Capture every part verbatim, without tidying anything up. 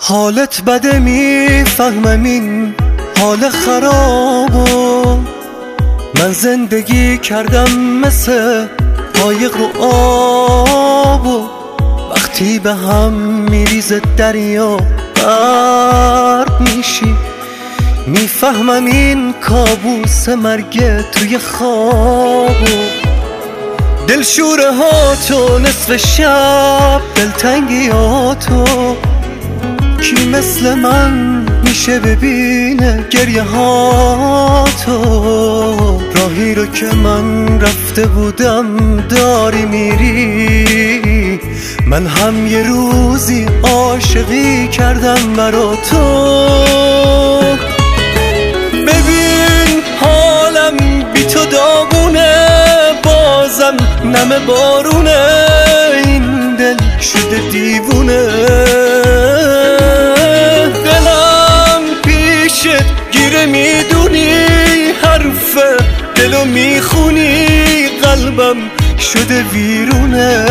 حالت بده میفهمم این حال خرابو، من زندگی کردم مثل قایق رو آبو، وقتی به هم میریزه دریا غرق میشی، میفهمم این کابوس مرگ توی خوابو. دلشوره ها تو نصف شب، دلتنگی ها تو، کی مثل من میشه ببینه گریه ها تو؟ راهی رو که من رفته بودم داری میری، من هم یه روزی عاشقی کردم برا تو. ببین حالم بی تو داغونه، بازم نم بارونه، این دل شده دیوونه. دلم پیشت گیره میدونی، حرف دلو میخونی، قلبم شده ویرونه.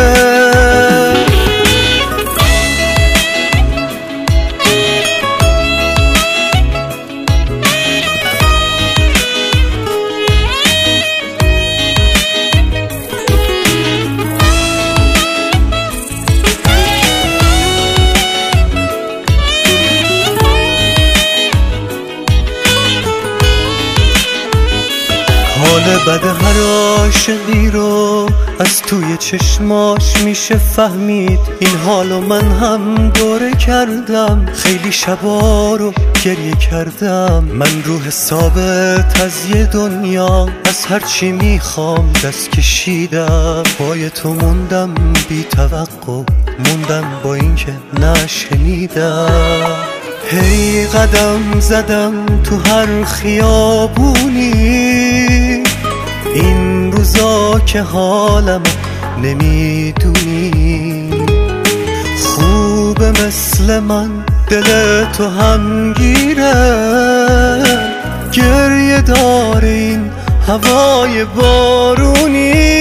حال بد هر عاشقی رو از توی چشماش میشه فهمید، این حالو من هم دوره کردم، خیلی شبا رو گریه کردم. من روح ثابت از یه دنیا، از هرچی میخوام دست کشیدم، پای تو موندم بی توقع، موندم با اینکه نشنیدم. هی قدم زدم تو هر خیابونی، این روزا که حالم نمیدونی، خوبه مثل من دل تو هم گیره، گریه داره این هوای بارونی.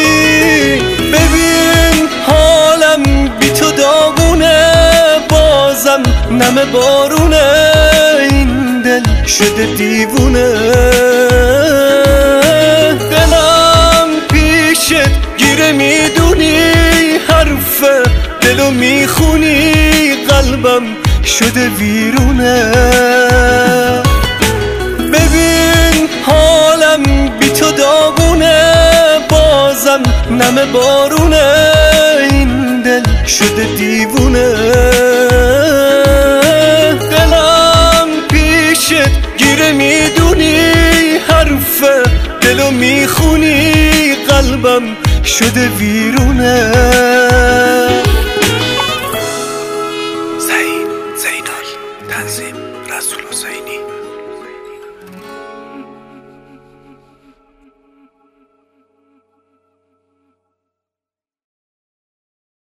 ببین حالم بی تو داغونه، بازم نم بارونه، این دل شده دیوونه. دلم پیشت گیره میدونی، حرف دلو میخونی، قلبم شده ویرونه. ببین حالم بی تو داغونه، بازم نم بارونه، این دل شده دیوونه. دلم پیشت گیره میدونی، حرف دلو میخونی، قلبم شده ویرونه. زین زینال تنظیم رسول حسینی.